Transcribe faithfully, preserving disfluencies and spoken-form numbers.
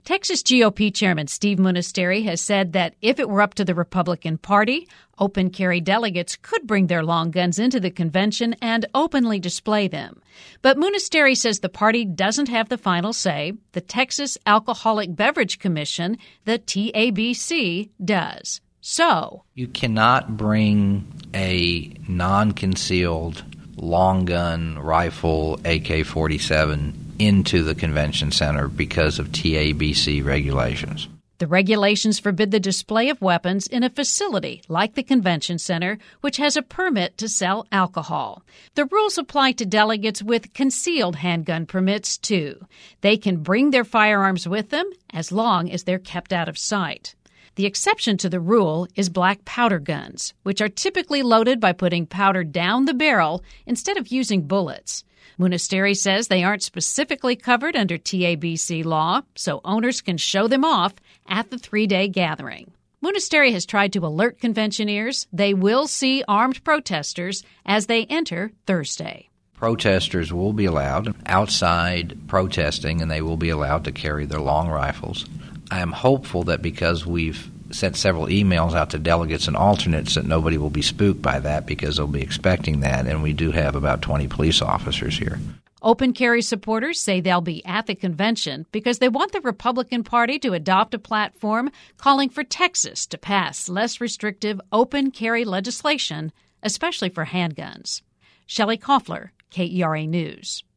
Texas G O P Chairman Steve Munisteri has said that if it were up to the Republican Party, open carry delegates could bring their long guns into the convention and openly display them. But Munisteri says the party doesn't have the final say. The Texas Alcoholic Beverage Commission, the T A B C, does. So you cannot bring a non-concealed long gun rifle A K forty-seven into the convention center because of T A B C regulations. The regulations forbid the display of weapons in a facility like the convention center, which has a permit to sell alcohol. The rules apply to delegates with concealed handgun permits, too. They can bring their firearms with them as long as they're kept out of sight. The exception to the rule is black powder guns, which are typically loaded by putting powder down the barrel instead of using bullets. Munisteri says they aren't specifically covered under T A B C law, so owners can show them off at the three-day gathering. Munisteri has tried to alert conventioneers they will see armed protesters as they enter Thursday. Protesters will be allowed outside protesting, and they will be allowed to carry their long rifles. I am hopeful that because we've sent several emails out to delegates and alternates that nobody will be spooked by that because they'll be expecting that, and we do have about twenty police officers here. Open carry supporters say they'll be at the convention because they want the Republican Party to adopt a platform calling for Texas to pass less restrictive open carry legislation, especially for handguns. Shelley Koffler, K E R A News.